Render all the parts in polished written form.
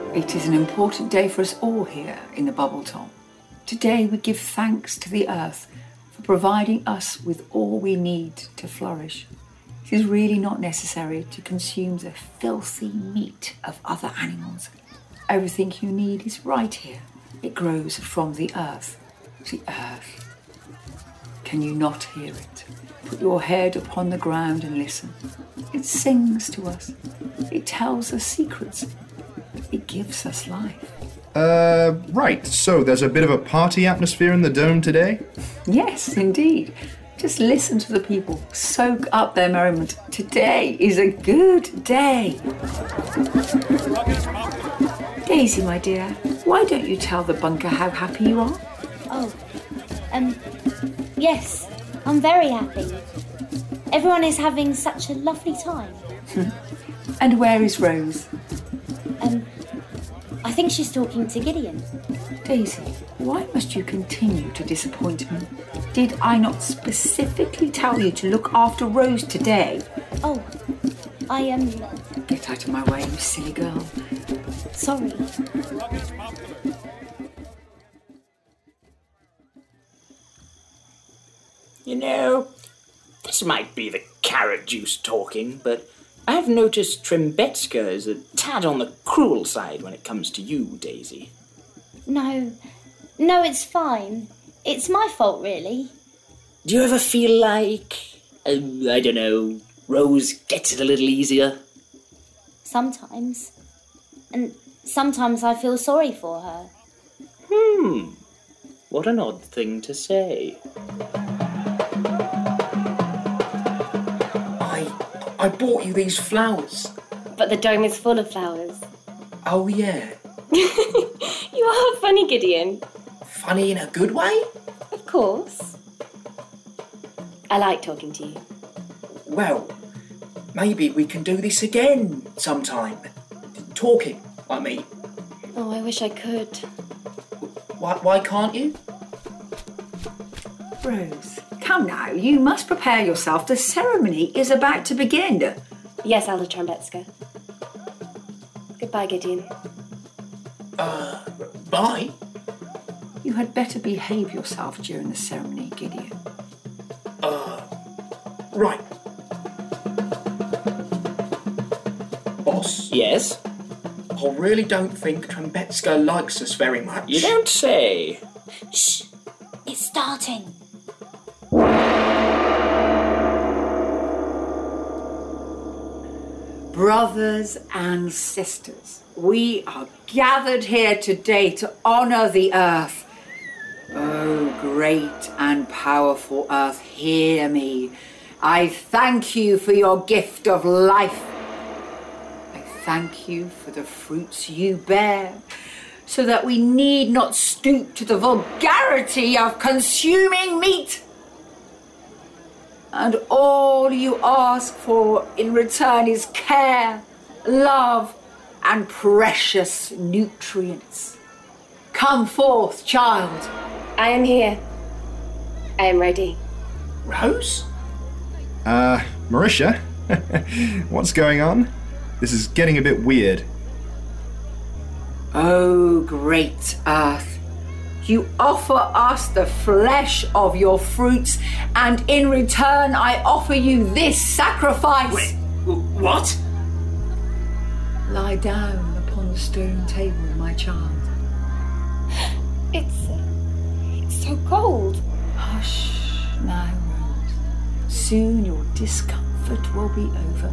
It is an important day for us all here in the Bubble Top. Today we give thanks to the earth for providing us with all we need to flourish. It is really not necessary to consume the filthy meat of other animals. Everything you need is right here. It grows from the earth. The earth. Can you not hear it? Put your head upon the ground and listen. It sings to us. It tells us secrets. It gives us life. Right. So there's a bit of a party atmosphere in the dome today? Yes, indeed. Just listen to the people. Soak up their merriment. Today is a good day. Daisy, my dear, why don't you tell the bunker how happy you are? Yes, I'm very happy. Everyone is having such a lovely time. And where is Rose? I think she's talking to Gideon. Daisy, why must you continue to disappoint me? Did I not specifically tell you to look after Rose today? Oh, I am... Get out of my way, you silly girl. Sorry. You know, this might be the carrot juice talking, but I've noticed Trembetska is a tad on the cruel side when it comes to you, Daisy. No, it's fine. It's my fault, really. Do you ever feel like, I don't know, Rose gets it a little easier? Sometimes. And sometimes I feel sorry for her. What an odd thing to say. I bought you these flowers. But the dome is full of flowers. Oh, yeah. You are funny, Gideon. Funny in a good way? Of course. I like talking to you. Well, maybe we can do this again sometime. Talking, I mean. Oh, I wish I could. Why can't you? Rose, come now. You must prepare yourself. The ceremony is about to begin. Yes, Elder Trembetska. Goodbye, Gideon. Bye? You had better behave yourself during the ceremony, Gideon. Right. Boss? Yes? I really don't think Trembetska likes us very much. You don't say. Shh! It's starting. Brothers and sisters, we are gathered here today to honour the earth. Oh, great and powerful earth, hear me. I thank you for your gift of life. I thank you for the fruits you bear, so that we need not stoop to the vulgarity of consuming meat. And all you ask for in return is care, love, and precious nutrients. Come forth, child. I am here. I am ready. Rose? Marisha? What's going on? This is getting a bit weird. Oh, great earth, you offer us the flesh of your fruits, and in return I offer you this sacrifice. Wait, what? Lie down upon the stone table, my child. It's so cold. Hush now, Rose. Soon your discomfort will be over.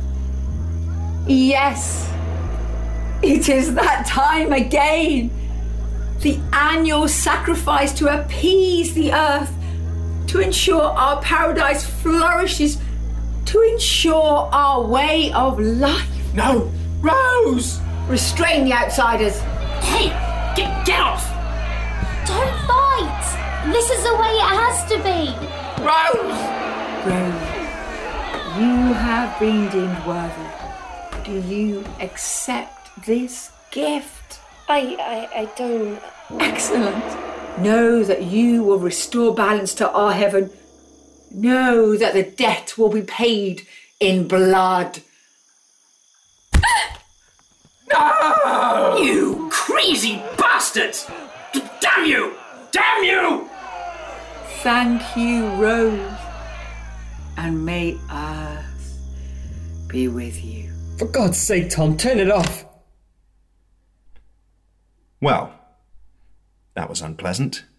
Yes, it is that time again. The annual sacrifice to appease the earth, to ensure our paradise flourishes, to ensure our way of life. No! Rose! Restrain the outsiders. Hey! Get off! Don't fight! This is the way it has to be. Rose! Rose, you have been deemed worthy. Do you accept this gift? I don't... Excellent. Know that you will restore balance to our heaven. Know that the debt will be paid in blood. No! You Greasy bastards! Damn you! Damn you! Thank you, Rose. And may Earth be with you. For God's sake, Tom, turn it off. Well, that was unpleasant.